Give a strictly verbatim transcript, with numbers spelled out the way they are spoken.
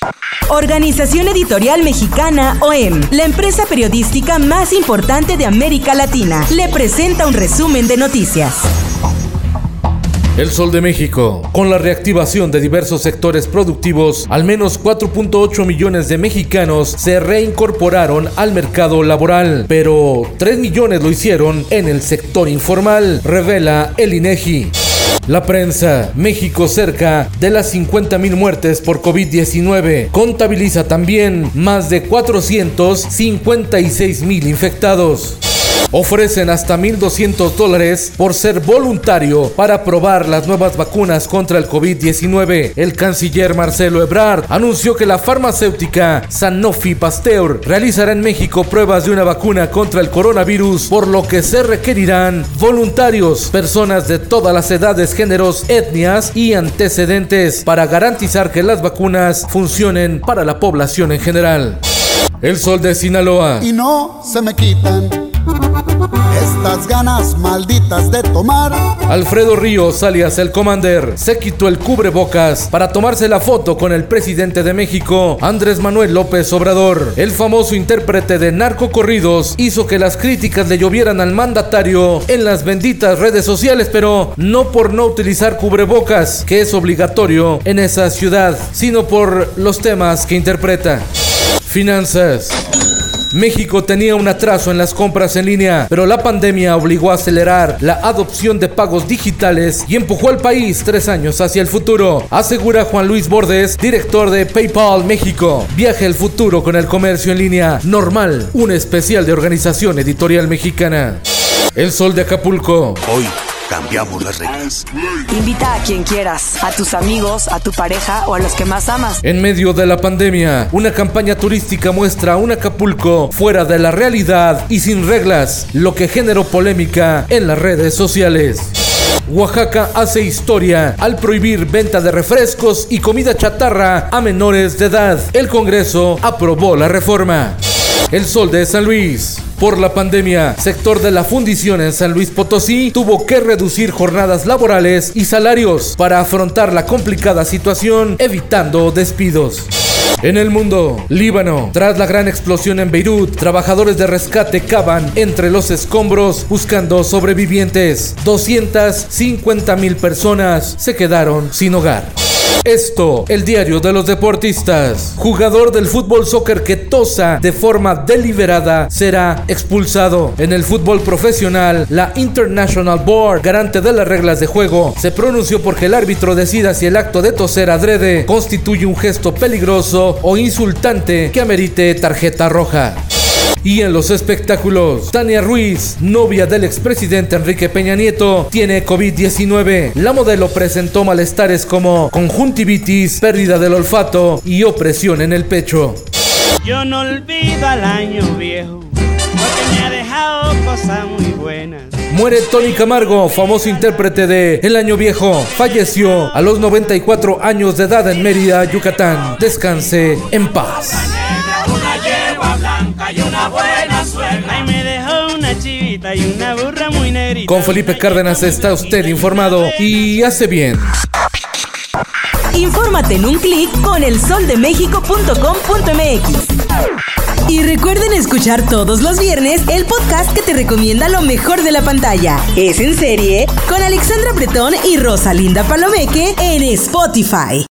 Organización Editorial Mexicana O E M, la empresa periodística más importante de América Latina, le presenta un resumen de noticias. El Sol de México. Con la reactivación de diversos sectores productivos, al menos cuatro punto ocho millones de mexicanos se reincorporaron al mercado laboral, pero tres millones lo hicieron en el sector informal, revela el INEGI. La prensa. México cerca de las cincuenta mil muertes por COVID diecinueve. Contabiliza también más de cuatrocientos cincuenta y seis mil infectados. Ofrecen hasta mil doscientos dólares por ser voluntario para probar las nuevas vacunas contra el COVID diecinueve. El canciller Marcelo Ebrard anunció que la farmacéutica Sanofi Pasteur realizará en México pruebas de una vacuna contra el coronavirus, por lo que se requerirán voluntarios, personas de todas las edades, géneros, etnias y antecedentes, para garantizar que las vacunas funcionen para la población en general. El Sol de Sinaloa. Y no se me quitan estas ganas malditas de tomar. Alfredo Ríos, alias el Commander, se quitó el cubrebocas para tomarse la foto con el presidente de México, Andrés Manuel López Obrador. El famoso intérprete de narcocorridos hizo que las críticas le llovieran al mandatario en las benditas redes sociales, pero no por no utilizar cubrebocas, que es obligatorio en esa ciudad, sino por los temas que interpreta. Finanzas. México tenía un atraso en las compras en línea, pero la pandemia obligó a acelerar la adopción de pagos digitales y empujó al país tres años hacia el futuro, asegura Juan Luis Bordes, director de PayPal México. Viaje al futuro con el comercio en línea normal, un especial de Organización Editorial Mexicana. El Sol de Acapulco. Hoy cambiamos las reglas. Invita a quien quieras, a tus amigos, a tu pareja o a los que más amas. En medio de la pandemia, una campaña turística muestra un Acapulco fuera de la realidad y sin reglas, lo que generó polémica en las redes sociales. Oaxaca hace historia al prohibir venta de refrescos y comida chatarra a menores de edad. El Congreso aprobó la reforma. El Sol de San Luis. Por la pandemia, sector de la fundición en San Luis Potosí tuvo que reducir jornadas laborales y salarios para afrontar la complicada situación, evitando despidos. En el mundo, Líbano. Tras la gran explosión en Beirut, trabajadores de rescate cavan entre los escombros buscando sobrevivientes. doscientas cincuenta mil personas se quedaron sin hogar. Esto, el diario de los deportistas. Jugador del fútbol soccer que tosa de forma deliberada será expulsado. En el fútbol profesional, la International Board, garante de las reglas de juego, se pronunció porque el árbitro decida si el acto de toser adrede constituye un gesto peligroso o insultante que amerite tarjeta roja. Y en los espectáculos, Tania Ruiz, novia del expresidente Enrique Peña Nieto, tiene COVID diecinueve. La modelo presentó malestares como conjuntivitis, pérdida del olfato y opresión en el pecho. Yo no olvido al año viejo, porque me ha dejado cosas muy buenas. Muere Tony Camargo, famoso intérprete de El Año Viejo. Falleció a los noventa y cuatro años de edad en Mérida, Yucatán. Descanse en paz. Y una buena suegra. Ay, me dejó una chivita y una burra muy negrita. Con Felipe Cárdenas está usted informado y hace bien. Infórmate en un clic con el sol de méxico punto com punto m x. Y recuerden escuchar todos los viernes el podcast que te recomienda lo mejor de la pantalla. Es en serie con Alexandra Bretón y Rosalinda Palomeque en Spotify.